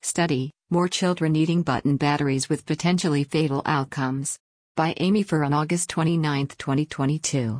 Study, More Children Eating Button Batteries with Potentially Fatal Outcomes. By Amy Furr on August 29, 2022.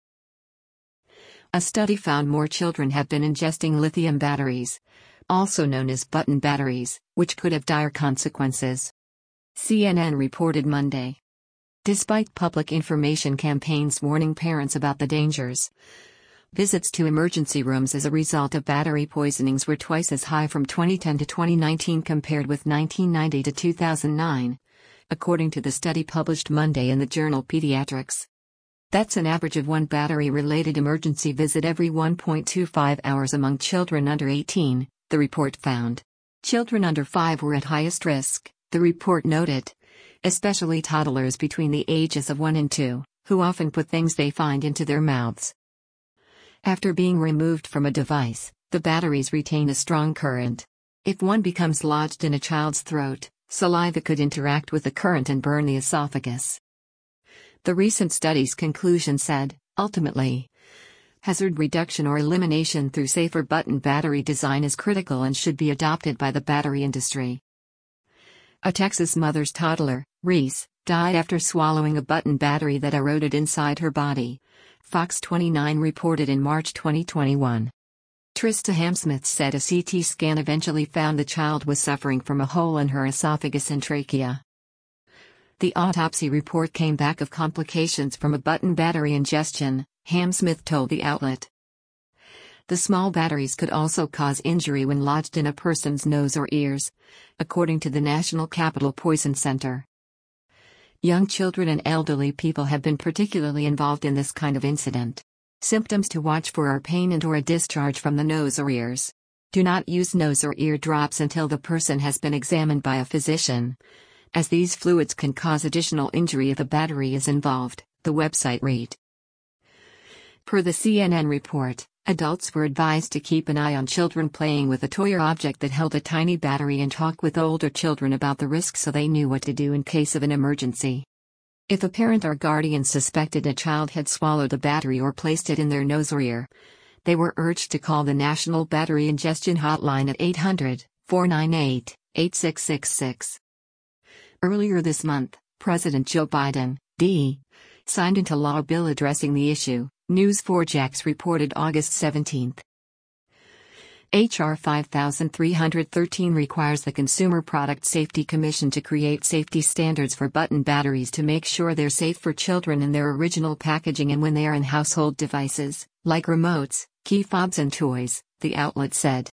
A study found more children have been ingesting lithium batteries, also known as button batteries, which could have dire consequences. CNN reported Monday. Despite public information campaigns warning parents about the dangers, visits to emergency rooms as a result of battery poisonings were twice as high from 2010 to 2019 compared with 1990 to 2009, according to the study published Monday in the journal Pediatrics. That's an average of one battery-related emergency visit every 1.25 hours among children under 18, the report found. Children under 5 were at highest risk, the report noted, especially toddlers between the ages of 1 and 2, who often put things they find into their mouths. After being removed from a device, the batteries retain a strong current. If one becomes lodged in a child's throat, saliva could interact with the current and burn the esophagus. The recent study's conclusion said, ultimately, hazard reduction or elimination through safer button battery design is critical and should be adopted by the battery industry. A Texas mother's toddler, Reese, died after swallowing a button battery that eroded inside her body, Fox 29 reported in March 2021. Trista Hamsmith said a CT scan eventually found the child was suffering from a hole in her esophagus and trachea. The autopsy report came back of complications from a button battery ingestion, Hamsmith told the outlet. The small batteries could also cause injury when lodged in a person's nose or ears, according to the National Capital Poison Center. Young children and elderly people have been particularly involved in this kind of incident. Symptoms to watch for are pain and/or a discharge from the nose or ears. Do not use nose or ear drops until the person has been examined by a physician, as these fluids can cause additional injury if a battery is involved, the website read. Per the CNN report, adults were advised to keep an eye on children playing with a toy or object that held a tiny battery and talk with older children about the risks so they knew what to do in case of an emergency. If a parent or guardian suspected a child had swallowed a battery or placed it in their nose or ear, they were urged to call the National Battery Ingestion Hotline at 800-498-8666. Earlier this month, President Joe Biden, D., signed into law a bill addressing the issue, News4Jax reported August 17. H.R. 5313 requires the Consumer Product Safety Commission to create safety standards for button batteries to make sure they're safe for children in their original packaging and when they are in household devices, like remotes, key fobs and toys, the outlet said.